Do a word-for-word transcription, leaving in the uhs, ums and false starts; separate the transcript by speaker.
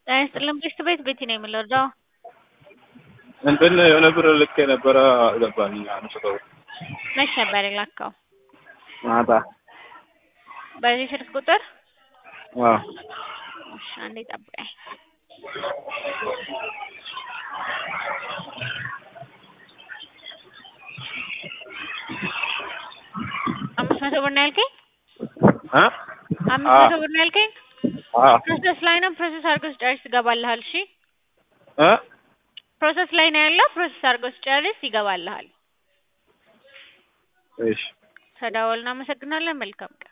Speaker 1: አይስጥልም ቤት ቤት ቤት ነው የምልረዳው
Speaker 2: እንትን የሆነ ብር ልክ የነበረ አልገባልኝ አንስተው
Speaker 1: መች ነበር የላከው?
Speaker 2: ማታ
Speaker 1: በዚህ ስልክ ቁጥር?
Speaker 2: አዎ
Speaker 1: እሺ አንዴ ጠብቀኝ። አምስት መቶ ብር ነው ያልከኝ?
Speaker 2: አ
Speaker 1: አምስት መቶ ብር ነው ያልከኝ?
Speaker 2: አዎ
Speaker 1: ፕሮሰስ ላይ ነው ፕሮሰስ አድርገው ሲጨርስ ይገባልሃል። እሺ
Speaker 2: አ
Speaker 1: ፕሮሰስ ላይ ነው ያለው ፕሮሰስ አድርገው ሲጨርስ ይገባልሃል።
Speaker 2: እሺ
Speaker 1: ተደዋውልና እናመሰግናለን። መልካም ቀን